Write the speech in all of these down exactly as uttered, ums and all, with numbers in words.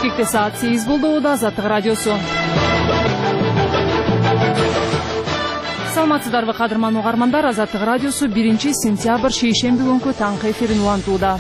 Бишкекте саат сегиз болду. Азаттык радиосу. Саламатсыздарбы кадырман угармандар. Азаттык радиосу биринчи сентябрь шейшемби күнкү таңкы эфирин улантууда.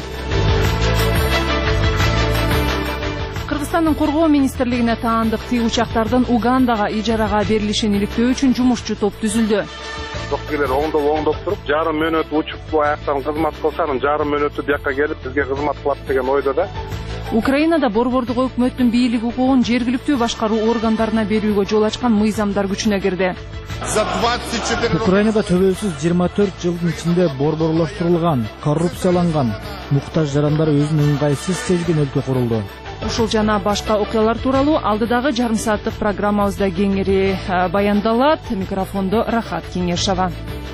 Кыргызстандын коргоо министрлигине таандык тиги учактардын Угандага ижарага берилишин иликтөө үчүн жумушчу топ түзүлдү. Doktorlar оңдоп оңдоп туруп, жарым мүнөт учуп аяктан кызмат кылсанын, жарым мүнөтү бияка келип бизге кызмат кылат деген ойдо да. Украинада борбордук өкмөттүн бийлик укугун жергиликтүү башкаруу органдарына берүүгө жол ачкан мыйзамдар күчүнө кирди. Украинада төбөлсүз жыйырма төрт жылдын ичинде борборлоштурулган, коррупцияланган, муктаж жарандар өзүн ыңгайсыз сезген өлкө курулду. Ушул жана башка окуялар тууралуу алдыдагы жарым сааттык программабызда кеңири баяндалат. Микрофондо Рахат Кеңешова.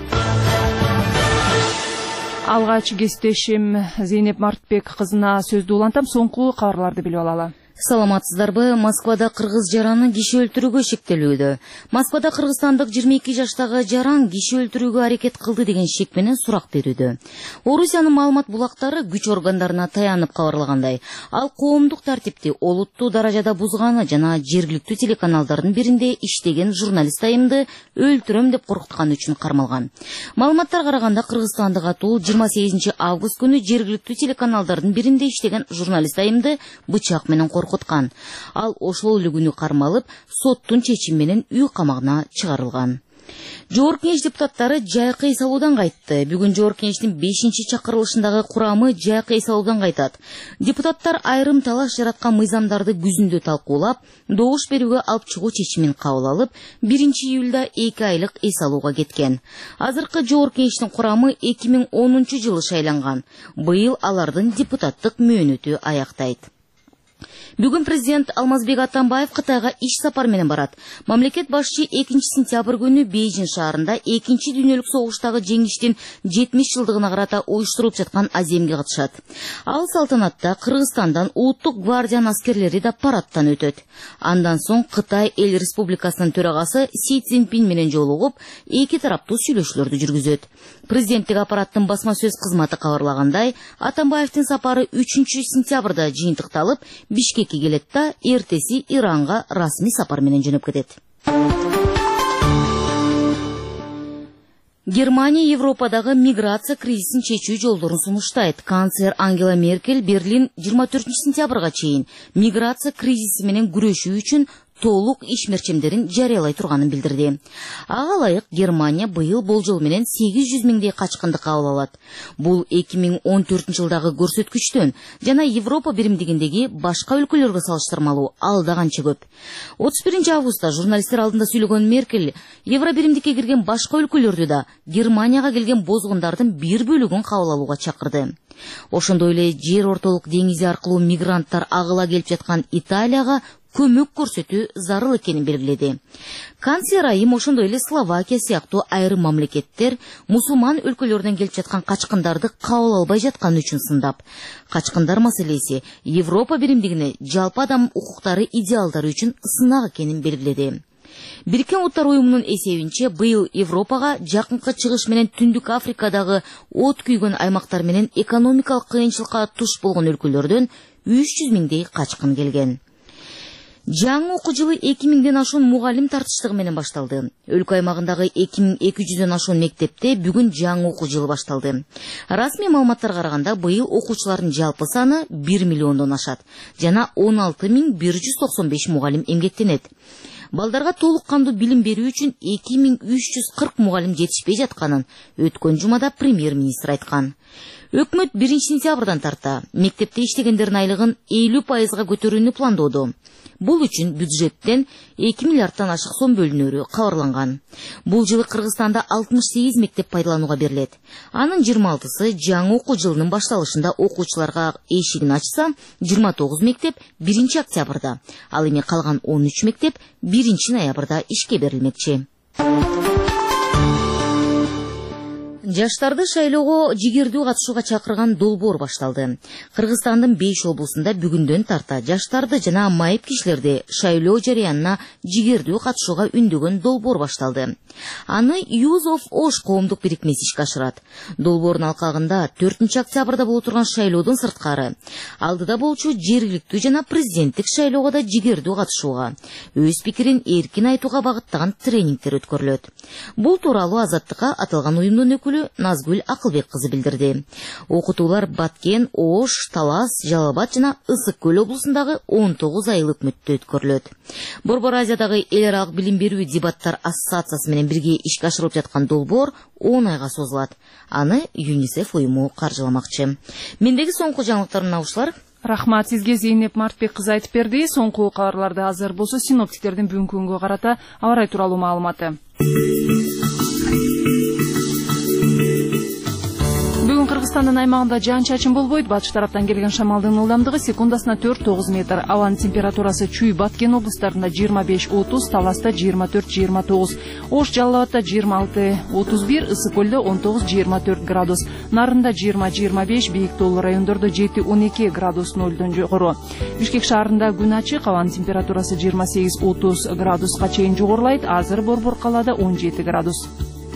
Алгач кесиптешим Зейнеп Мартбек кызына сөздү улантам. Соңку кабарларды билип алалы. Саламатсыздарбы? Москвада кыргыз жараны киши өлтүрүүгө шектелүүдө. Москвада кыргызстандык жыйырма эки жаштагы жаран киши өлтүрүүгө аракет кылды деген шек менен сурак берүүдө. Орусиянын маалымат булактары күч органдарына таянып кабарлагандай, ал коомдук тартипти олуттуу даражада бузганы жана жергиликтүү телеканалдардын биринде иштеген журналист айымды өлтүрөм деп коркутканы үчүн кармалган. Маалыматтарга караганда кыргызстандык атуу жыйырма сегизинчи август күнү жергиликтүү телеканалдардын биринде иштеген журналист айымды бычак менен коркуткан. Ал ошол эле күнү кармалып, соттун чечими менен үй камагына чыгарылган. Жогорку Кеңеш депутаттары жайкы эс алуудан кайтты. Бүгүн Жогорку Кеңештин бешинчи чакырылышындагы курамы жайкы эс алуудан кайтат. Депутаттар айрым талаш жараткан мыйзамдарды күзүндө талкуулап, добуш берүүгө алып чыгуу чечимин кабыл алып, биринчи июлда эки айлык эс алууга кеткен. Азыркы Жогорку Кеңештин курамы эки миң онунчу жылы шайланган. Быйыл алардын депутаттык мөөнөтү аяктайт. Бүгүн президент Алмазбек Атамбаев Кытайга иш сапар менен барат. Мамлекет башчы экинчи сентябрь күнү Бейжин шаарында экинчи дүйнөлүк согуштагы жеңиштин жетимиш жылдыгына карата уюштурулуп жаткан аземге катышат. Ал салтанатта Кыргызстандан улуттук гвардиянын аскерлери да парадтан өтөт. Андан соң Кытай эл республикасынын төрагасы Си Цзиньпин менен жолугуп, эки тараптуу сүйлөшүүлөрдү жүргүзөт. Президенттик аппараттын басма сөз кызматы кабарлагандай, Атамбаевдин сапары үчүнчү сентябрда жыйынтыкталып, Бишкекке келет да эртеси Иранга расмий сапар менен жөнөп кетет. Германия Европадагы миграция кризисин чечүү жолдорун сунуштайт. Канцлер Ангела Меркель Берлин жыйырма төртүнчү сентябрга чейин миграция кризиси менен күрөшүү үчүн толук ишмерчемдерин жарыялай турганын билдирди. Ага ылайык Германия быйыл болжол менен сегиз жүз миңдей качкынды кабыл алат. Бул эки миң он төртүнчү жылдагы көрсөткүчтөн жана Европа биримдигиндеги башка өлкөлөргө салыштырмалуу алда канча көп. отуз биринчи августта журналисттер алдында сүйлөгөн Меркель Евро биримдикке кирген башка өлкөлөрдү да Германияга келген бозгундардын бир бөлүгүн кабыл алууга чакырды. Ошондой эле жер ортолук деңизи аркылуу мигранттар агыла келип жаткан Италияга көмөк көрсөтүү зарыл экенин белгиледи. Канцлер айым ошондой эле Словакия сыяктуу айрым мамлекеттер мусулман өлкөлөрдөн келип жаткан качкындарды кабыл албай жатканы үчүн сындап, качкындар маселеси Европа биримдигине жалпы адам укуктары идеалдары үчүн сынак экенин белгиледи. Бириккен Уттар уюмунун эсебинче быйыл Европага жакынкы чыгыш менен Түндүк Африкадагы от күйгөн аймактар менен экономикалык кыйынчылыкка туш болгон өлкөлөрдөн үч жүз миңдей качкын келген. Жаңы окуу жылы эки миңден ашуун мугалим тартыштыгы менен башталды. Өлкө аймагындагы эки миң эки жүздөн ашуун мектепте бүгүн жаңы окуу жылы башталды. Расмий маалыматтарга караганда быйыл окуучулардын жалпы саны бир миллиондон ашат жана он алты миң бир жүз токсон беш мугалим эмгектенет. Балдарга толук кандуу билим берүү үчүн эки миң үч жүз кырк мугалим жетишпей жатканын өткөн жумада премьер-министр айткан. Өкмөт биринчи сентябрдан тарта мектепте иштегендердин айлыгын элүү пайызга көтөрүүнү пландоодо. Бул үчүн бюджеттен эки миллиарддан ашык сом бөлүнөрү кабарланган. Бул жылы Кыргызстанда алтымыш сегиз мектеп пайдаланууга берилет. Анын жыйырма алтысы жаңы окуу жылынын башталышында окуучуларга эшигин ачса, жыйырма тогуз мектеп биринчи октябрда, ал эми калган он үч мектеп биринчи ноябрда ишке берилмекчи. Жаштарды шайлоого жигердүү катышууга чакырган долбоор башталды. Кыргызстандын беш облусунда бүгүндөн тарта жаштарды жана майып кишилерди шайлоо жарыянына жигердүү катышууга үндөгөн долбоор башталды. Аны Youth of Osh коомдук бирикмеси ишке ашырат. Долбоордун алкагында төртүнчү октябрда боло турган шайлоодон сырткары алдыда болчу жергиликтүү жана президенттик шайлоого да жигердүү катышууга, өз пикирин эркин айтууга багыттаган тренингдер өткөрүлөт. Бул тууралуу Азаттыкка аталган уюмдун өкүлү Назгүл Акылбек кызы билдирди. Окутуулар Баткен, Ош, Талас, Жалал-Абад жана Ысык Көл облусундагы он тогуз айлык мөттө өткөрүлөт. Борбор Азиядагы эл аралык билим берүү дебаттар ассоциациясы менен бирге ишке ашырылып жаткан долбоор он айга созулат. Аны ЮНИСЕФ уюму каржыламакчы. Мендеги соңку жаңылыктар мынабушулар. Рахмат сизге, Зейнеп Мартбек кызы айтып берди. Соңку кабарларды азыр болсо синоптиктердин бүгүнкү күнгө карата аба ырайы тууралуу маалыматы. Бүгүн Кыргызстандын аймагында жаан-чачын болбойт. Батыш тараптан келген шамалдын ылдамдыгы секундасына төрт тогуз метр. Абанын температурасы Чүй, Баткен облустарында жыйырма беш отуз, Таласта жыйырма төрт жыйырма тогуз, Ош, Жалал-Абадта жыйырма алты отуз бир, Ысык Көлдө он тогуз жыйырма төрт градус, Нарында жыйырма жыйырма беш, бийик тоолуу райондордо жети он эки градус нөлдөн жогору. Бишкек шаарында күн ачык, абанын температурасы жыйырма сегиз отуз градуска чейин жогорулайт. Азыр Борбор калаада он жети градус.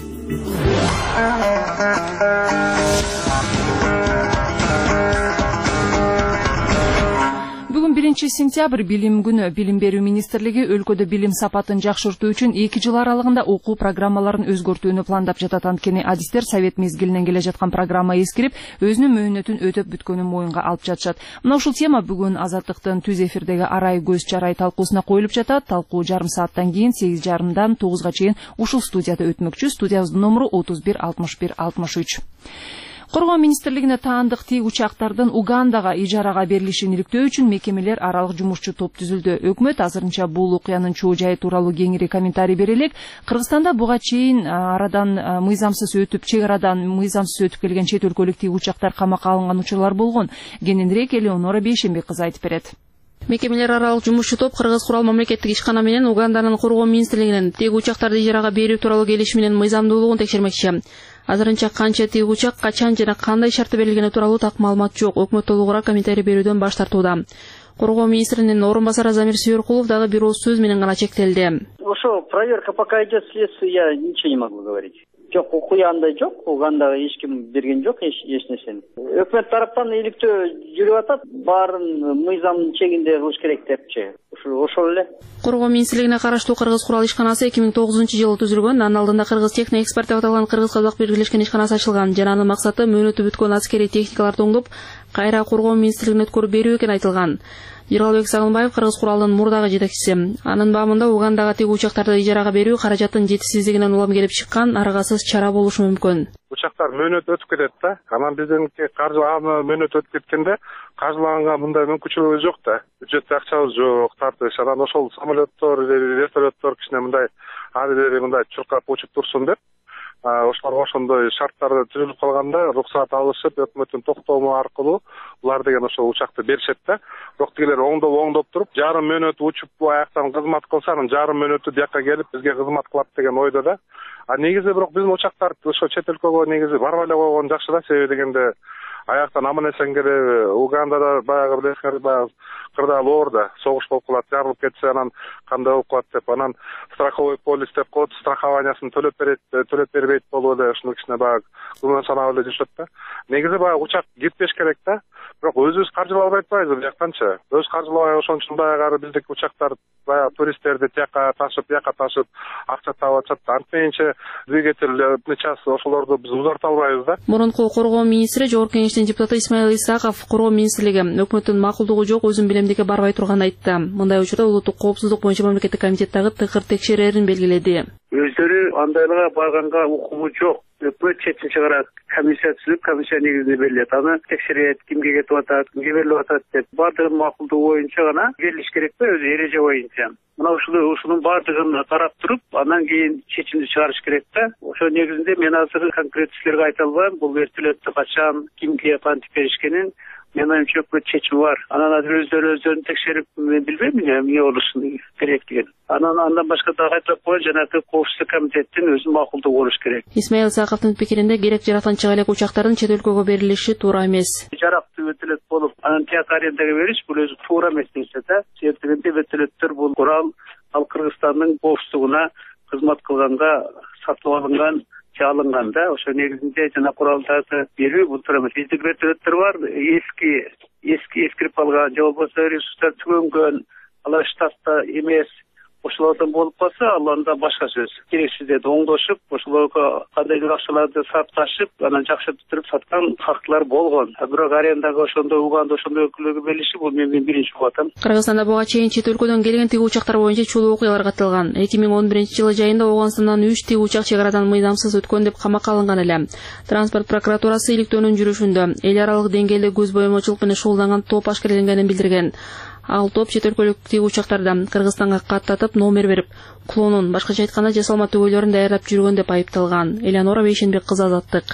Бүгүн биринчи сентябрь билим күнү. Билим берүү министрлиги өлкөдө билим сапатын жакшыртуу үчүн эки жыл аралыгында окуу программаларын өзгөртүүнү пландап жатат. Анткени адистер совет мезгилинен келе жаткан программа эскирип, өзүнүн мөөнөтүн өтөп бүткөнүн моюнга алып жатышат. Мына ушул тема бүгүн Азаттыктын түз эфирдеги арай көз чарай талкуусуна коюлуп жатат. Талкуу жарым сааттан кийин сегиз жарымдан тогузга чейин ушул студияда өтмөкчү. Студиябыздын номеру отуз бир алтымыш бир алтымыш үч. Коргоо министрлигине таандык тиги учактардын Угандага ижарага берилишин иликтөө үчүн мекемелер аралык жумушчу топ түзүлдү. Өкмөт азырынча бул окуянын чоо жайы тууралуу кеңири комментарий бере элек. Кыргызстанда буга чейин арадан мыйзамсыз өтүп, чек арадан мыйзамсыз өтүп келген чет өлкөлүк тиги учактар камакка алынган учурлар болгон. Кененирээк Элеонора Бейшембек кызы айтып берет. Мекемелер аралык жумушчу топ Кыргыз курал мамлекеттик ишкана менен Уганданын коргоо министрлигинин тиги учактарды ижарага берүү тууралуу келишиминин мыйзамдуулугун текшермекчи. Азырынча канча тиги учак, качан жана кандай шарты берилгени тууралуу так маалымат жок. Өкмөт толугураак комментарий берүүдөн баш тартууда. Коргоо министринин орун басары Замир Сүйөркулов дагы бир ооз сөз менен гана чектелди. Ошо проверка пока идет следствие, я ничего не могу говорить. Жок, окуя андай жок, Угандага эч ким берген жок эч нерсени. Өкмөт тараптан иликтөө жүрүп атат, баарын мыйзамдын чегинде кылыш керек депчи. Ошол эле. Коргоо министрлигине караштуу Кыргыз курал ишканасы эки миң тогузунчу жылы түзүлгөн. Анын алдында Кыргыз техно экспорт деп аталган Кыргыз-Казак биргелешкен ишканасы ачылган. Жана анын максаты мөөнөтү бүткөн аскерий техникаларды оңдоп, кайра коргоо министрлигине өткөрүп берүү экени айтылган. Жыргалбек Сагынбаев Кыргыз куралдын мурдагы жетекчиси. Анын баамында Угандага тиги учактарды ижарага берүү каражаттын жетишсиздигинен улам келип чыккан аргасыз чара болушу мүмкүн. Учактар мөөнөт өтүп кетет да. Анан бизденки каржы мөөнөт өтүп кеткенде каржылаганга мындай мүмкүнчүлүгү жок да. Бюджетте акчабыз жок, тартыш. Анан ошол самолеттор, вертолеттор кичине мындай ары бери мындай чуркап учуп турсун деп ошолорго ошондой шарттарды түзүлүп калганда уруксаат алышып, өкмөттүн токтому аркылуу булар деген ошол учакты беришет да. Бирок тигилер оңдоп оңдоп туруп, жарым мөөнөт учуп аяктан кызмат кылса, анан жарым мөөнөтү бияка келип бизге кызмат кылат деген ойдо да. А негизи бирок биздин учактар ошо чет өлкөгө негизи барбай эле койгон жакшы да, себеби дегенде аяктан аман эсен келип, Угандада баягы билесиңер, баягы кырдаал оорда согуш болуп калат, жарылып кетсе анан кандай болуп калат деп, анан страховой полис деп коет, страхованиясын төлөп берет, төлөп бербейт болуп эле ушуну кичине баягы күмөн санап эле жүрүшөт да. Негизи баягы учак кетпеш керек да. Бирок өзүбүз каржылабай атпайбыз бияктанчы. Өз каржылабай ошон үчүн баягы биздики учактар баягы туристтерди тияка ташып, бияка ташып акча таап атышат. Антменче двигатель час ошолорду биз узарта албайбыз да. Мурунку коргоо министри, жогорку кеңештин депутаты Исмаил Исаков коргоо министрлиги өкмөттүн макулдугу жок, өзүн билемдикке барбай турганын айтты. Мындай учурда улуттук коопсуздук боюнча мамлекеттик комитеттагы тыкыр текшерерин белгиледи. Өздөрү андайларга барганга укугу жок. Өкмөт четин чыгарат, комиссия түзүп, комиссия негизинде берилет. Аны текшерет, кимге кетип атат, кимге берилип атат деп. Бардыгын макулдугу боюнча гана берилиш керек да, өзү эреже боюнча. Мына ушуну ушунун бардыгын карап туруп, андан кийин чечимди чыгарыш керек да. Ошо негизинде мен азыр конкрет силерге айта албайм. Бул вертолетту качан, кимге кантип беришкенин Менин оюмча өкмөт чечими бар. Анан азыр өздөрү өздөрүн текшерип, мен билбейм эмне болушун керек деген. Анан андан башка дагы айтып коюн, жанагы коопсуздук комитеттин өзү макулдугу болуш керек. Исмаил Саковдун пикиринде керек жаратканча элек учактардын чет өлкөгө берилиши туура эмес. Жарактуу вертолет болуп, анан тияк арендаға бериш бул өзү туура эмес нерсе да. Себеби вертолеттер бул курал ал Кыргызстандын коопсуздугуна кызмат кылганга сатып алынган, алынган да. Ошо негизинде жана куралдарды берүү бул туура эмес. Биздин вертолеттер бар, эски эски эскирип калган, же болбосо ресурстар түгөнгөн, алар штатта эмес. Ошолордон болуп калса, ал анда башка сөз. Керексиздерди оңдошуп, ошолорго кандайдыр акчаларды сапташып, анан жакшыртып саткан фактылар болгон. Бирок арендага ошондой уганда ошондой өлкөлөргө берилиши бул менин биринчи угуп атам. Кыргызстанда буга чейин чет өлкөдөн келген тиги учактар боюнча чулуу окуялар катталган. эки миң он биринчи жылы жайында Ооганстандан үч тиги учак чек арадан мыйзамсыз өткөн деп камакка алынган эле. Транспорт прокуратурасы иликтөөнүн жүрүшүндө эл аралык деңгээлде көз боемочулук менен шуулданган топ ашкереленгенин билдирген. Ал топ чет өлкөлүк тиги учактарда Кыргызстанга каттатып номер берип, клонун, башкача айтканда жасалма түгөйлөрүн даярдап жүргөн деп айыпталган. Элеонора Бейшенбек кызы, Азаттык.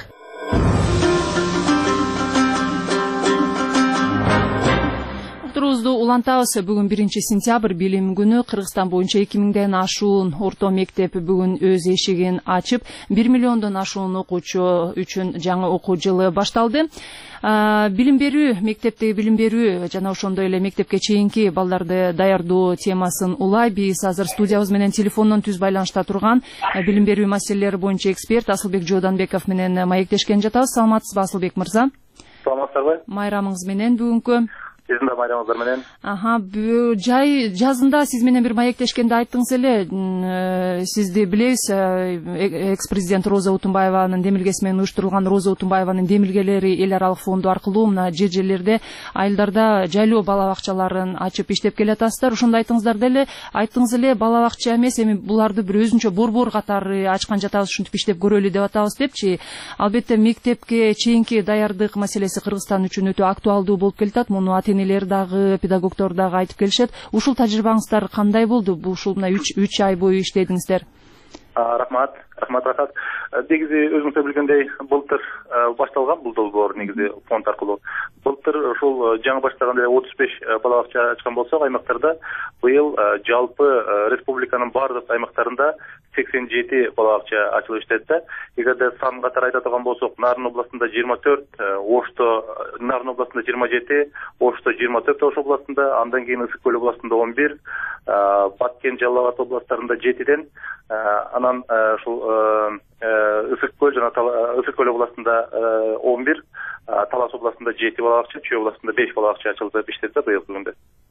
Турубузду улантабыз. Бүгүн биринчи сентябрь билим күнү. Кыргызстан боюнча эки миңден ашуун орто мектеп бүгүн өз эшигин ачып, бир миллиондон ашуун окуучу үчүн жаңы окуу жылы башталды. Билим берүү, мектептеги билим берүү жана ошондой эле мектепке чейинки балдарды даярдоо темасын улай биз азыр студиябыз менен телефондон түз байланышта турган билим берүү маселелери боюнча эксперт Асылбек Жооданбеков менен маектешкен жатабыз. Саламатсызбы, Асылбек мырза? Саламатсызбы? Майрамыңыз менен бүгүнкү. Сиздин да майрамыңыздар менен. Аха, жай жазында сиз менен бир маектешкенде айттыңыз эле, сизди билебиз, экс-президент Роза Утунбаеванын демилгеси менен уюштурулган Роза Утунбаеванын демилгелери эл аралык фонду аркылуу мына жер жерлерде айылдарда жайлоо бала бакчаларын ачып иштеп келатасыздар. Ошондо айттыңыздар деле, айттыңыз эле бала бакча эмес, эми буларды бир өзүнчө борбор катары ачкан жатабыз, ушинтип иштеп көрөлү деп атабыз депчи. Албетте мектепке чейинки даярдык маселеси Кыргызстан үчүн өтө актуалдуу болуп келатат. Муну энелер дагы, педагогдор дагы айтып келишет. Ушул тажрыйбаңыздар кандай болду? Бул ушул мына үч ай бою иштедиңиздер. Рахмат, рахмат рахат. Негизи өзүңүздөр билгендей, былтыр башталган бул долбоор негизи фонд аркылуу. Былтыр ушул жаңы баштаганда эле отуз беш бала бакча ачкан болсок, аймактарда быйыл жалпы республиканын бардык аймактарында сексен жети бала бакча ачылып иштеди да. Эгерде сан катары айта турган болсок, Нарын областында жыйырма төрт, Ошто, Нарын областында жыйырма жети, Ошто жыйырма төрт Ош областында, андан кийин Ысык көл областында он бир, Баткен, Жалал Абад областарында жетиден, анан ушул Ысык көл жана Ысык көл областында он бир, Талас областында жети бала бакча, Чүй областында беш бала бакча ачылып иштеди быйыл күндө.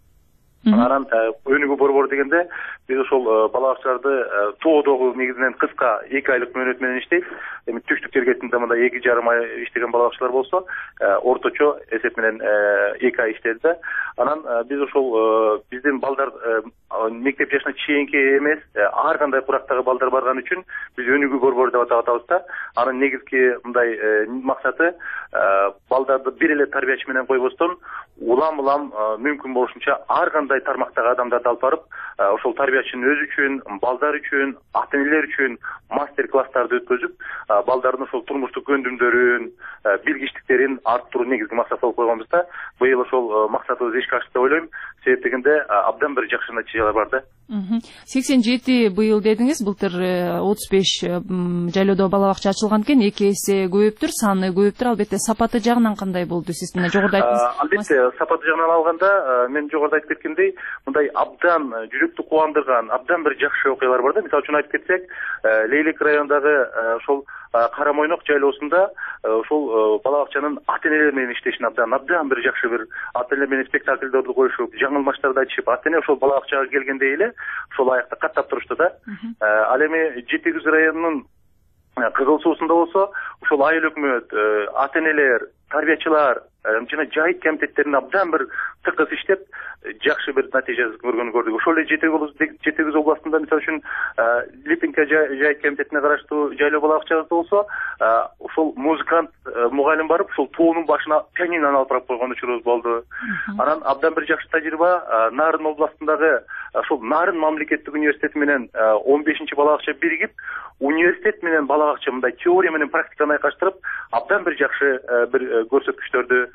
Анан өнүгүү борбор дегенде биз ошол бала бакчаларды тоодогу негизинен кыска эки айлык мөөнөт менен иштейт. Эми түштүк жергесинде мында эки жарым ай иштеген бала бакчалар болсо, орточо эсеп менен эки ай иштеди да. Анан биз ошол биздин балдар мектеп жашына чейинки эмес, ар кандай курактагы балдар барган үчүн биз өнүгүү борбору деп атап атабыз да. Анын негизги мындай максаты балдарды бир эле тарбиячы менен койбостон, улам улам мүмкүн болушунча ар кандай тармактагы адамдарды алып барып, ошол тарбиячынын өзү үчүн, балдар үчүн, ата энелер үчүн мастер класстарды өткөзүп, балдардын ошол турмуштук көндүмдөрүн, билгичтиктерин арттыруу негизги максат болуп койгонбуз да. Быйыл ошол максатыбыз ишке ашты деп ойлойм. Себеп дегенде абдан бир жакшы натыйжалар бар да. сексен жети быйыл дедиңиз, былтыр отуз беш жайлоодо бала бакча ачылган экен, эки эсе көбөйүптүр, саны көбөйүптүр. Албетте сапаты жагынан кандай болду? Сиз мына жогоруда айттыңыз. Албетте сапаты жагынан алганда, мен жогоруда айтып кеткендей, мындай абдан жүрөктү кубандырган, абдан бир жакшы окуялар бар да. Мисалы үчүн айтып кетсек, Лейлек районундагы ошол Карамойнок жайлоосунда ошол бала бакчанын ата энелери менен иштешин абдан абдан бир жакшы бир ата энелер менен спектакльдерди коюшуп, жаңылмаштарды айтышып, ата эне ошол бала бакчага келгендей эле ошол аякта каттап турушту да. Ал эми Жети Күз районунун Кызыл Суусунда болсо, ошол айыл өкмөт, ата энелер, тарбиячылар жана жайыт комитеттерин абдан бир тыкыз иштеп, жакшы бир натыйжа көргөнүн көрдүк. Ошол эле Жети Күз областында мисалы үчүн Липинка жайыт комитетине караштуу жайлоо бала бакчасы болсо, ошол музыкант мугалим барып, ошол тоонун башына пианинону алып барып койгон учурубуз болду. Анан абдан бир жакшы тажрыйба Нарын областындагы ошол Нарын мамлекеттик университети менен он бешинчи бала бакча биригип, университет менен бала бакча мындай теория менен практиканы айкаштырып, абдан бир жакшы бир көрсөткүчтөрдү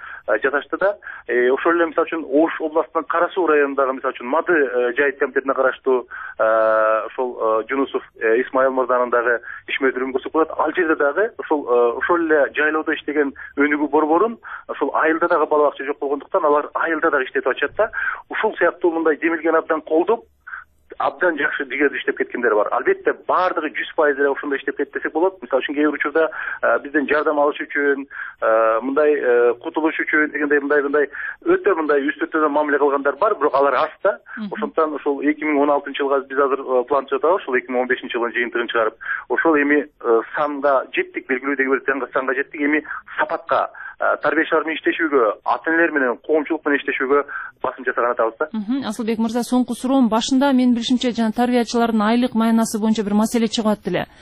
жасашты да. Ошол эле мисалы үчүн Ош областынын Кара Суу районундагы мисалы үчүн Мады жайыт комитетине караштуу ошол Жунусов Исмаил мырзанын дагы ишмердүүлүгүн көрсөтүп коет. Ал жерде дагы ошол ошол эле жайлоодо иштеген өнүгүү борборун ошол айылда дагы бала бакча жок болгондуктан алар айылда дагы иштетип атышат да. Ушул сыяктуу мындай демилген абдан колдоп абдан жакшы жигердүү иштеп кеткендер бар. Албетте баардыгы жүз пайыз эле ошондой иштеп кетти десек болот. Мисалы үчүн кээ бир учурда бизден жардам алыш үчүн, мындай кутулуш үчүн дегендей мындай мындай өтө мындай үстү өтөдөн мамиле кылгандар бар, бирок алар аз да. Ошондуктан ошол эки миң он алтынчы жылга биз азыр план түзүп атабыз, ошол эки миң он бешинчи жылдын жыйынтыгын чыгарып, ошол эми санга жеттик, белгилүүдөгү бир санга жеттик. Эми сапатка, тарбиячылар менен иштешүүгө, ата энелер менен, коомчулук менен иштешүүгө басым жасаган атабыз да. Асылбек мырза, соңку суроом, башында мен билишимче жана тарбиячылардын айлык маянасы боюнча бир маселе чыгып атты эле.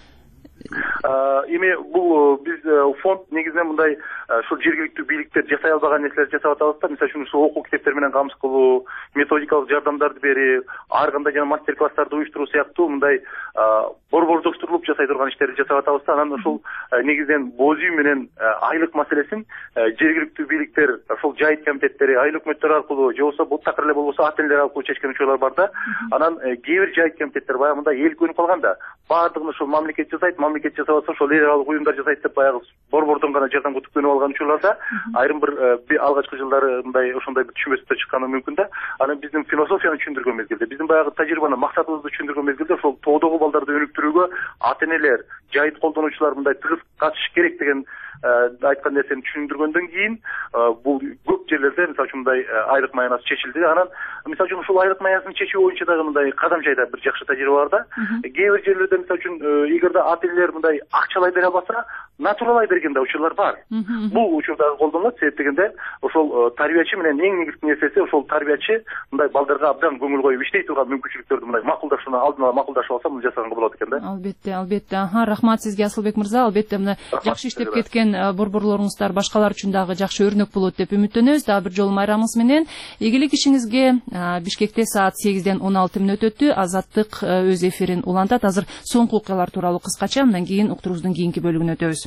Эми бул биз фонд негизинен мындай ушул жергиликтүү бийликтер жасай албаган нерселерди жасап атабыз да. Мисалы үчүн ушул окуу китептер менен камсыз кылуу, методикалык жардамдарды берип, ар кандай жана мастер класстарды уюштуруу сыяктуу мындай борбордоштурулуп жасай турган иштерди жасап атабыз да. Анан ушул негизинен боз үй менен айлык маселесин жергиликтүү бийликтер, ошол жайыт комитеттери, айыл өкмөттөр аркылуу, же болбосо бул такыр эле болбосо ата энелер аркылуу чечкен учурлар бар да. Анан кээ бир жайыт комитеттер баягы мындай эл көнүп калган да. Баардыгын ошол мамлекет жасайт, мамлекет жасап атса ошол эл аралык уюмдар жасайт деп баягы борбордон гана жардам күтүп алган учурларда айрым бир алгачкы жылдары мындай ошондой бир түшүнбөстүктөр чыкканы мүмкүн да. Анан биздин философияны түшүндүргөн мезгилде, биздин баягы тажрыйбаны, максатыбызды түшүндүргөн мезгилде ошол тоодогу балдарды өнүктүрүүгө ата энелер, жайыт колдонуучулар мындай тыгыз катышыш керек деген айткан нерсени түшүндүргөндөн кийин бул көп жерлерде мисалы үчүн мындай айлык маянасы чечилди. Анан мисалы үчүн ушул айлык маянасын чечүү боюнча дагы мындай кадам жайда бир жакшы тажрыйба бар да. Кээ бир жерлерде мисалы үчүн эгерде ата энелер мындай акчалай бере албаса, натуралай берген да учурлар бар. Бул учурдагы колдонулат, себеп дегенде ошол тарбиячы менен эң негизги нерсеси ошол тарбиячы мындай балдарга абдан көңүл коюп иштей турган мүмкүнчүлүктөрдү мындай макулдашууну алдын ала макулдашып алса, муну жасаганга болот экен да. Албетте, албетте. Аха, рахмат сизге Асылбек мырза. Албетте мына жакшы иштеп кеткен борборлоруңуздар башкалар үчүн дагы жакшы өрнөк болот деп үмүттөнөбүз. Дагы бир жолу майрамыңыз менен ийгилик ишиңизге. Бишкекте саат сегизден он алты мүнөт өттү. Азаттык өз эфирин улантат. Азыр соңку окуялар тууралуу кыскача, андан кийин уктуруубуздун кийинки бөлүгүнө өтөбүз.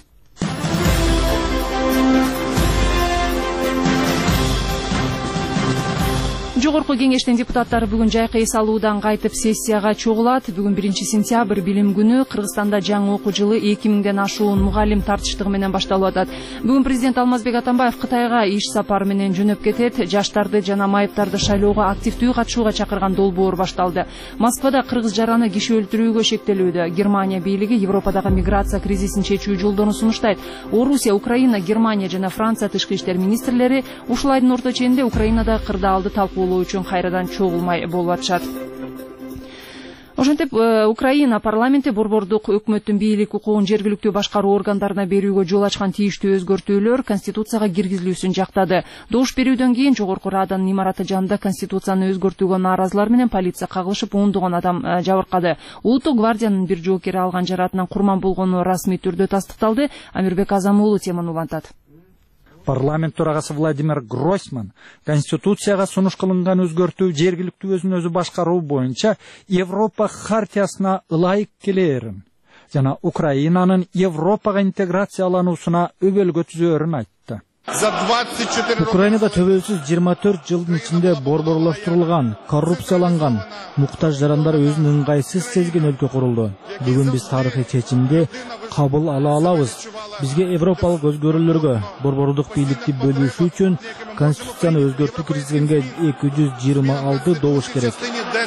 Жогорку кеңештин депутаттары бүгүн жайкы эс алуудан кайтып сессияга чогулат. Бүгүн биринчи сентябрь билим күнү. Кыргызстанда жаңы окуу жылы эки миңден ашуун мугалим тартыштыгы менен башталып атат. Бүгүн президент Алмазбек Атамбаев Кытайга иш сапары менен жөнөп кетет. Жаштарды жана майыптарды шайлоого активдүү катышууга чакырган долбоор башталды. Москвада кыргыз жараны киши өлтүрүүгө шектелүүдө. Германия бийлиги Европадагы миграция кризисин чечүү жолдорун сунуштайт. Орусия, Украина, Германия жана Франция тышкы иштер министрлери ушул айдын орто ченинде Украинада кырдаалды талкуулоо үчүн кайрадан чогулмай болуп атышат. Ошентип Украина парламенти борбордук өкмөттүн бийлик укугун жергиликтүү башкаруу органдарына берүүгө жол ачкан тийиштүү өзгөртүүлөр конституцияга киргизилүүсүн жактады. Добуш берүүдөн кийин Жогорку Раданын имараты жанында конституцияны өзгөртүүгө нааразылар менен полиция кагылышып ондогон адам жабыркады. Улуттук гвардиянын бир жоокери алган жараатынан курман болгону расмий түрдө тастыкталды. Амирбек Азамуулу теманы улантат. Парламент төрагасы Владимир Гройсман Конституцияга сунуш кылынган өзгөртүү жергиликтүү өзүн өзү башкаруу боюнча Европа хартиясына ылайык келээрин жана Украинанын Европага интеграциялануусуна өбөлгө түзөөрүн айтты. Украинада төбөлсүз жыйырма төрт жылдын ичинде борборлоштурулган, коррупцияланган, муктаж жарандар өзүн ыңгайсыз сезген өлкө курулду. Бүгүн биз тарыхый чечимди кабыл ала алабыз. Бизге европалык өзгөрүүлөргө, борбордук бийликти бөлүшүү үчүн конституцияны өзгөртүү киргизгенге эки жүз жыйырма алты добуш керек.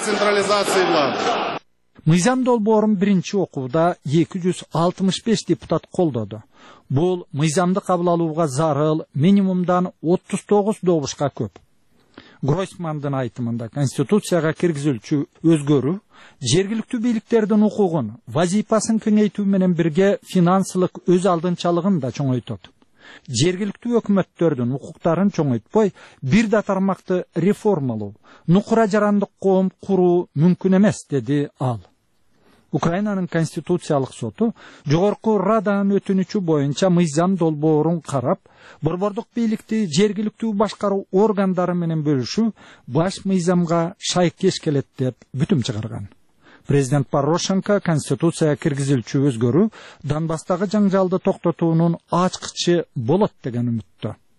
Мыйзам долбоорун биринчи окууда эки жүз алтымыш беш депутат колдоду. Бул мыйзамды кабыл алууга зарыл минимумдан отуз тогуз добушка көп. Гройсмандын айтымында Конституцияга киргизилчү өзгөрүү жергиликтүү бийликтердин укугун, вазифасын кеңейтүү менен бирге финансылык өз алдынчалыгын да чоңойтот. Жергиликтүү өкмөттөрдүн укуктарын чоңойтпой, бир да тармакты реформалоо, нукура жарандык коом куруу мүмкүн эмес, деди ал. Украинанын конституциялык соту Жогорку Раданын өтүнүчү боюнча мыйзам долбоорун карап, борбордук бийликти жергиликтүү башкаруу органдары менен бөлүшүү баш мыйзамга шайкеш келет деп бүтүм чыгарган. Президент Порошенко Конституцияга киргизилчү өзгөрүү Донбасстагы жаңжалды токтотуунун ачкычы болот деген үмүттө.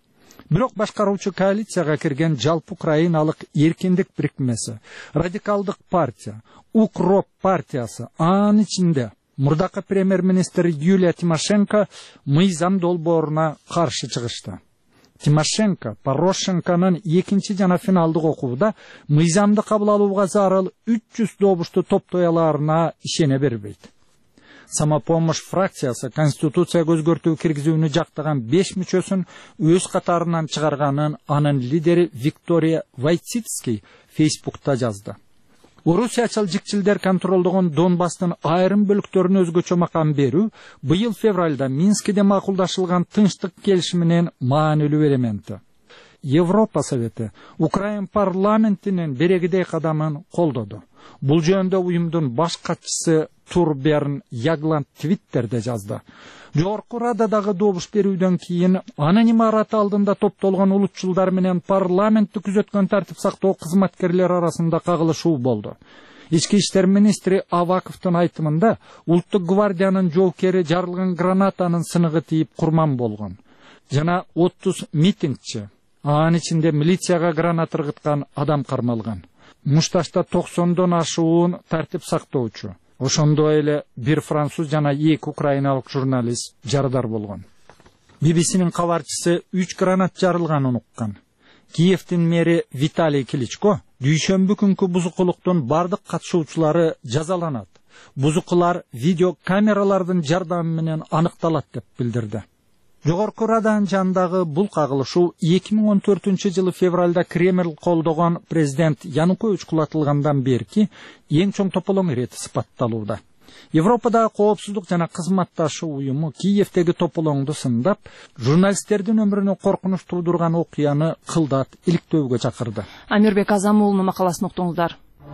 Бирок башкаруучу коалицияга кирген жалпы Украиналык эркиндик бирикмеси, радикалдык партия, Укроп партиясы, анын ичинде мурдакы премьер-министр Юлия Тимошенко мыйзам долбооруна каршы чыгышты. Тимошенко Порошенконун экинчи жана финалдык окууда мыйзамды кабыл алууга зарыл үч жүз добушту топтой алаарына ишене бербейт. Самопомощь фракциясы конституцияга өзгөртүү киргизүүнү жактаган беш мүчөсүн өз катарынан чыгарганын анын лидери Виктория Войцицкий Фейсбукта жазды. Орусиячыл жикчилдер контролдогон Донбасстын айрым бөлүктөрүнө өзгөчө макам берүү быйыл февралда Минскиде макулдашылган тынчтык келишиминин маанилүү элементи. Европа Совети Украин парламентинин берегидей кадамын колдоду. Бул жөнүндө уюмдун баш катчысы Турберн Ягланд Твиттерде жазды. Жогорку Рададагы добуш берүүдөн кийин анын имараты алдында топтолгон улутчулдар менен парламентти күзөткөн тартип сактоо кызматкерлери арасында кагылышуу болду. Ички иштер министри Аваковдун айтымында Улуттук гвардиянын жоокери жарылган гранатанын сыныгы тийип курман болгон. Жана отуз митингчи, анын ичинде милицияга гранат ыргыткан адам кармалган. Мушташта токсондон ашуун тартип сактоочу. Ошондой эле бир француз жана эки украиналык журналист жарыдар болгон. би би синин кабарчысы үч гранат жарылганын уккан. Киевдин мэри Виталий Кличко дүйшөмбү күнкү бузукулуктун бардык катышуучулары жазаланат. Бузукулар видео камералардын жардамы менен аныкталат деп билдирди. Жогорку Раданын жанындагы бул кагылышуу эки миң он төртүнчү жылы февралда Кремль колдогон президент Янукович кулатылгандан берки эң чоң тополоң ирети сыпатталууда. Европадагы коопсуздук жана кызматташуу уюму Киевдеги тополоңду сындап, журналисттердин өмүрүнө коркунуч туудурган окуяны кылдат иликтөөгө чакырды. Амирбек Азамуулунун макаласын уктуңуздар.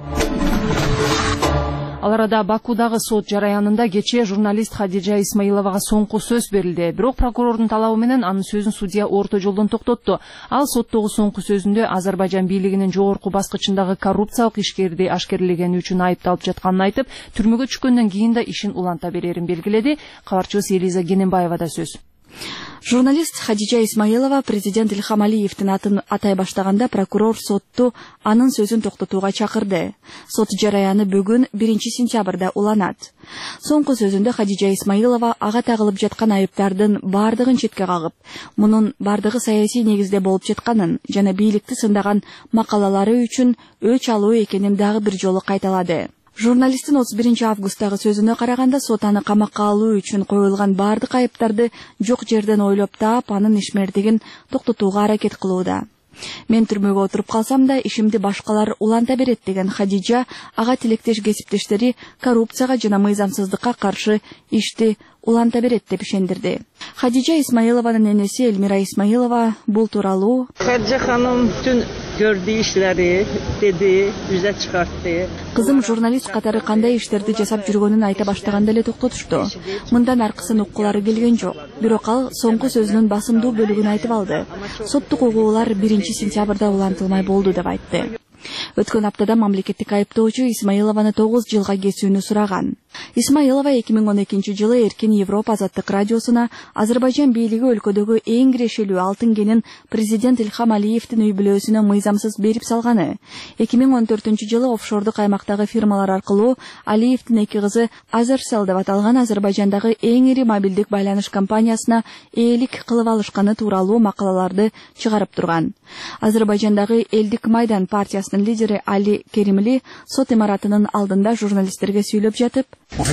Ал арада Бакудагы сот жараянында кечээ журналист Хадижа Исмаиловага соңку сөз берилди. Бирок прокурордун талабы менен анын сөзүн судья орто жолдон токтотту. Ал соттогу соңку сөзүндө Азербайжан бийлигинин жогорку баскычындагы коррупциялык ишкерди ашкерлегени үчүн айыпталып жатканын айтып, түрмөгө түшкөндөн кийин да ишин уланта берерин белгиледи. Кабарчыбыз Элиза Гененбаева да сөз. Журналист Хадижа Исмаилова президент Ильхам Алиевдин атын атай баштаганда прокурор сотту анын сөзүн токтотууга чакырды. Сот жараяны бүгүн биринчи сентябрда уланат. Соңку сөзүндө Хадижа Исмаилова ага тагылып жаткан айыптардын бардыгын четке кагып, мунун бардыгы саясий негизде болуп жатканын жана бийликти сындаган макалалары үчүн өч алуу экенин дагы бир жолу кайталады. Журналисттин отуз биринчи августтагы сөзүнө караганда сот аны камакка алуу үчүн коюлган бардык айыптарды жок жерден ойлоп таап, анын ишмердигин токтотууга аракет кылууда. Мен түрмөгө отуруп калсам да ишимди башкалар уланта берет деген Хадижа ага тилектеш кесиптештери коррупцияга жана мыйзамсыздыкка каршы ишти уланта берет деп ишендирди. Хадижа Исмаилованын энеси Эльмира Исмаилова бул тууралуу Хадижа ханым бүтүн көрдү иштери деди, жүзө чыгартты. Кызым журналист катары кандай иштерди жасап жүргөнүн айта баштаганда эле токтотушту. Мындан аркысын уккулары келген жок. Бирок ал соңку сөзүнүн басымдуу бөлүгүн айтып алды. Соттук угуулар биринчи сентябрда улантылмай болду деп айтты. Өткөн аптада мамлекеттик айыптоочу Исмаилованы тогуз жылга кесүүнү сураган. Исмаилова эки миң он экинчи жылы Эркин Европа азаттык радиосуна Азербайжан бийлиги өлкөдөгү эң кирешелүү алтын кенин президент Ильхам Алиевдин үй бүлөсүнө мыйзамсыз берип салганы. эки миң он төртүнчү жылы офшордук аймактагы фирмалар аркылуу Алиевдин эки кызы Азерсел деп аталган Азербайжандагы эң ири мобилдик байланыш компаниясына ээлик кылып алышканы тууралуу макалаларды чыгарып турган. Азербайжандагы Элдик Майдан партиясынын лидери Али Керимли сот имаратынын алдында журналисттерге сүйлөп жатып,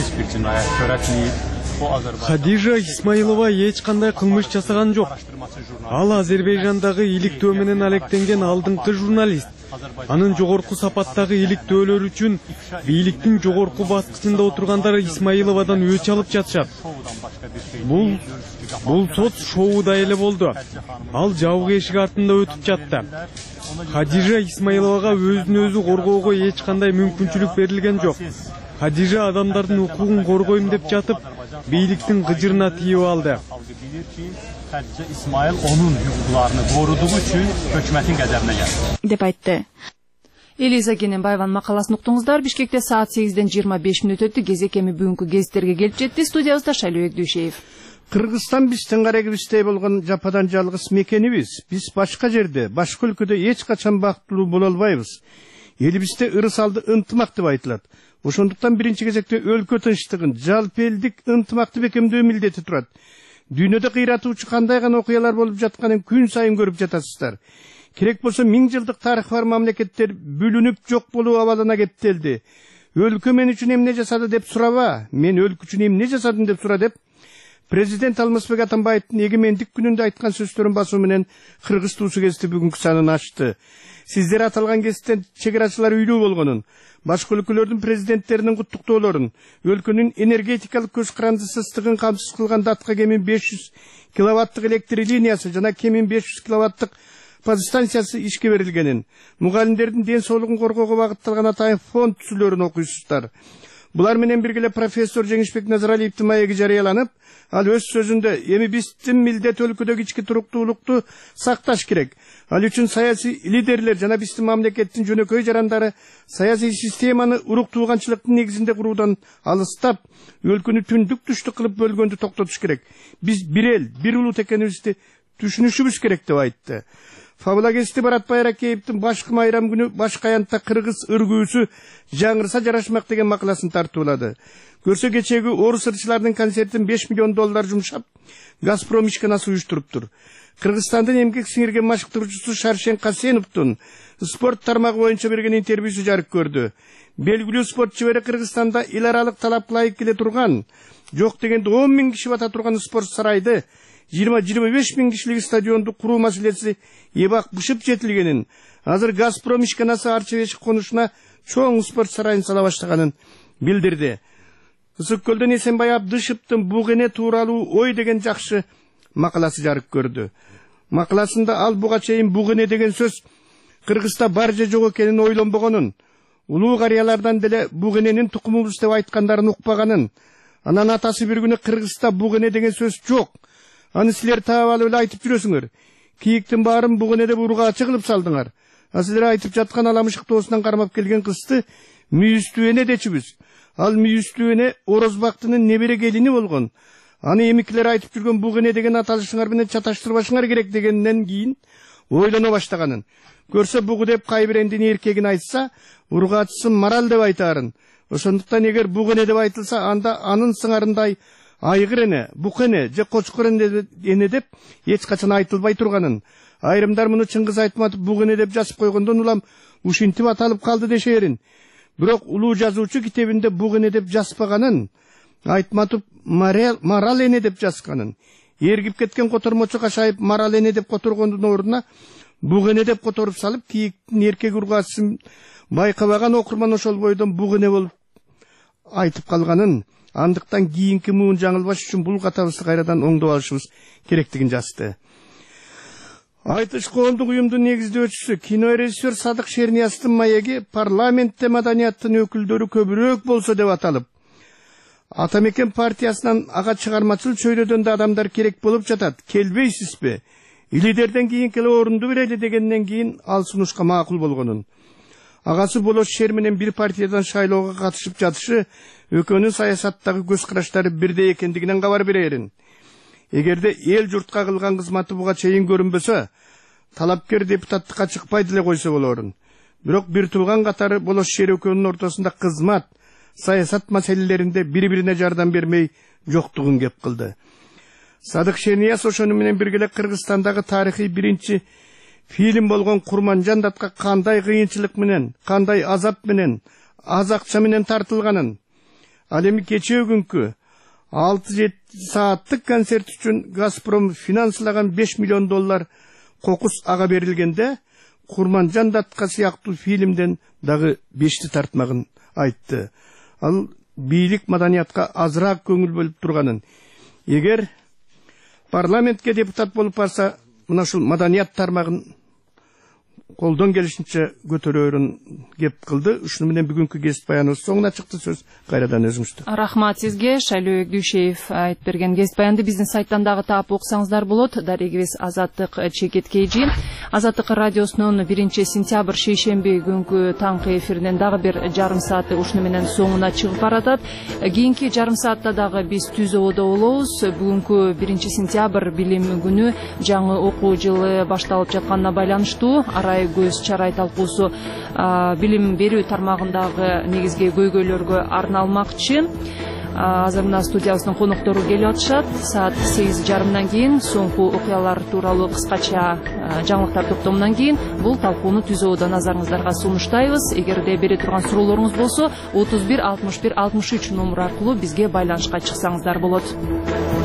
Хадижа Исмаилова эч кандай кылмыш жасаган жок. Ал Азербайжандагы иликтөө менен алектенген алдыңкы журналист. Анын жогорку сапаттагы иликтөөлөр үчүн бийликтин жогорку баскычында отургандар Исмаиловадан өч алып жатышат. Бул бул сот шоуда эле болду. Ал жабык эшик артында өтүп жатты. Хадижа Исмаиловага өзүн өзү коргоого эч кандай мүмкүнчүлүк берилген жок. Хадижа адамдардын укугун коргойм деп жатып, бийликтин гыжырына тийип алды. Хадижа Исмаил onun hüquqlarını qoruduğu üçün hökumətin qəzəbinə gəldi. деп айтты. Элиза Гененбаеванын макаласын уктуңуздар. Бишкекте саат сегизден жыйырма беш мүнөт өттү. Кезек эми бүгүнкү гезиттерге келип жетти. Студиябызда Шайлообек Дүйшеев. Кыргызстан биздин карегибиздей болгон жападан жалгыз мекенибиз. Биз башка жерде, башка өлкөдө эч качан бактылуу боло албайбыз. Элибизде ырысалды ынтымак деп айтылат. Ошондуктан биринчи кезекте өлкө тынчтыгын, жалпы элдик ынтымакты бекемдөө милдети турат. Дүйнөдө кыйратуучу кандай гана окуялар болуп жатканын күн сайын көрүп жатасыздар. Керек болсо миң жылдык тарыхы бар мамлекеттер бүлүнүп жок болуу абалына кептелди. Өлкө мен үчүн эмне жасады деп сураба, мен өлкө үчүн эмне жасадым деп сура деп Президент Алмазбек Атамбаевдин эгемендик күнүндө айткан сөздөрүн басуу менен Кыргыз туусу кезти бүгүнкү санын ачты. Сиздер аталган кезден чегерачылар үйлүү болгонун, башка өлкөлөрдүн президенттеринин куттуктоолорун, өлкөнүн энергетикалык көз карандысыздыгын камсыз кылган датка кемин беш жүз киловаттык электр линиясы жана кемин беш жүз киловаттык подстанциясы ишке берилгенин, мугалимдердин ден соолугун коргоого багытталган атайын фонд түзүлөрүн окуйсуздар. Булар менен бирге профессор Жеңишбек Назаралиевдин маеги жарыяланып, ал өз сөзүндө эми биздин милдет өлкөдөгү ички туруктуулукту сакташ керек. Ал үчүн саясий лидерлер жана биздин мамлекеттин жөнөкөй жарандары саясий системаны урук тууганчылыктын негизинде куруудан алыстап, өлкөнү түндүк түштүк кылып бөлгөндү токтотуш керек. Биз бир эл, бир улут экенибизди түшүнүшүбүз керек деп айтты. Фабулагести Барат Байракеевдин башкы майрам күнү башка аянтта кыргыз ыргүүсү жаңырса жарашмак деген макаласын тартуулады. Көрсө кечеги орус ырчылардын концертин беш миллион доллар жумшап, Газпром ишканасы уюштуруптур. Кыргызстандын эмгек сиңирген машыктыруучусу Шаршен Касеновдун спорт тармагы боюнча берген интервьюсу жарык көрдү. Белгилүү спорт чебери Кыргызстанда эл аралык талапка ылайык келе турган, жок дегенде он миң киши бата турган спорт сарайды, жыйырма жыйырма беш миң кишилик стадионду куруу маселеси эбак бышып жетилгенин, азыр Газпром ишканасы Арча-Бешик конушуна чоң спорт сарайын сала баштаганын билдирди. Ысык көлдөн Эсенбай Абдышевдин бугене тууралуу ой деген жакшы макаласы жарык көрдү. Макаласында ал буга чейин бугене деген сөз Кыргызда бар же жок экенин ойлонбогонун, улуу карыялардан деле бугененин тукумубуз деп айткандарын укпаганын, анан атасы бир күнү Кыргызда бугене деген сөз жок, аны силер таап алып эле айтып жүрөсүңөр. Кийиктин баарын бугене деп ургаачы кылып салдыңар. А силер айтып жаткан аламышык тоосунан кармап келген кызды Мүйүстүүне дечүбүз. Ал Мүйүстүүне Орозбактынын небере келини болгон. Аны эмикилер айтып жүргөн бугене деген аталышыңар менен чаташтырбашыңар керек дегенден кийин ойлоно баштаганын. Көрсө бугу деп кайбир эндин эркегин айтса, ургаачысын марал деп айтаарын. Ошондуктан эгер бугене деп айтылса, анда анын сыңарындай айгыр эне, букене же кочкор эне деп эч качан айтылбай турганын. Айрымдар муну Чыңгыз Айтматов бугене деп жазып койгондон улам ушинтип аталып калды дешерин. Бирок улуу жазуучу китебинде бугене деп жазбаганын, Айтматов марал эне деп жазганын. Эргип кеткен котормочу Кашаев марал эне деп которгондун ордуна бугене деп которуп салып, кийиктин эркек ургаачысын байкабаган окурман ошол бойдон бугене болуп айтып калганын, андыктан кийинки муун жаңылбаш үчүн бул катабызды кайрадан оңдоп алышыбыз керектигин жазды. Айтыш коомдук уюмдун негиздөөчүсү, кинорежиссер Садык Шернияздын маеги парламентте маданияттын өкүлдөрү көбүрөөк болсо деп аталып, Атамекен партиясынан ага чыгармачыл чөйрөдөн адамдар керек болуп жатат, келбейсизби? Лидерден кийин келе орунду берели дегенден кийин ал сунушка макул болгонун. Агасы Болош Шер менен бир партиядан шайлоого катышып жатышы өкөнүн саясаттагы көз караштары бирдей экендигинен кабар берерин. Эгерде эл журтка кылган кызматы буга чейин көрүнбөсө, талапкер депутаттыкка чыкпайды эле койсо болорун. Бирок бир тууган катары Болош Шер өкөнүнүн ортосунда кызмат, саясат маселелеринде бири-бирине жардам бермей жоктугун кеп кылды. Садык Шернияз ошону менен бирге Кыргызстандагы тарыхый биринчи фильм болгон Курманжан датка кандай кыйынчылык менен, кандай азап менен, аз акча менен тартылганын, ал эми кечээ күнкү алты жети сааттык концерт үчүн Газпром финансылаган беш миллион доллар кокус ага берилгенде, Курманжан датка сыяктуу фильмден дагы бешти тартмагын айтты. Ал бийлик маданиятка азыраак көңүл бөлүп турганын. Эгер парламентке депутат болуп барса, мына ушул маданият тармагын колдон келишинче көтөрөөрүн кеп кылды. Ушуну менен бүгүнкү кесип баяныбыз соңуна чыкты. Сөз кайрадан өзүңүздө. Рахмат сизге. Шайлоо Дүйшеев айтып берген кесип баянды биздин сайттан дагы таап окусаңыздар болот. Дарегибиз Азаттык Чекеткейжи. Азаттык радиосунун биринчи сентябрь шейшемби күнгү таңкы эфиринен дагы бир жарым сааты ушуну менен соңуна чыгып баратат. Кийинки жарым саатта дагы биз түз ободо болобуз. Бүгүнкү биринчи сентябрь билим күнү жаңы окуу жылы башталып жатканына байланыштуу арай көз чарай талкуусу билим берүү тармагындагы негизги көйгөйлөргө арналмакчы. Азыр мына студиябыздын коноктору келип атышат. Саат сегиз жарымдан кийин соңку окуялар тууралуу кыскача жаңылыктар топтомунан кийин бул талкууну түз ободо назарыңыздарга сунуштайбыз. Эгерде бере турган суроолоруңуз болсо отуз бир алтымыш бир алтымыш үч номер аркылуу бизге байланышка чыксаңыздар болот.